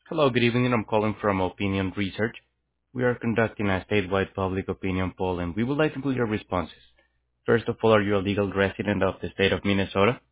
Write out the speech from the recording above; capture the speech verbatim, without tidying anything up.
Hello, good evening. I'm calling from Opinion Research. We are conducting a statewide public opinion poll, and we would like to include your responses. First of all, are you a legal resident of the state of Minnesota?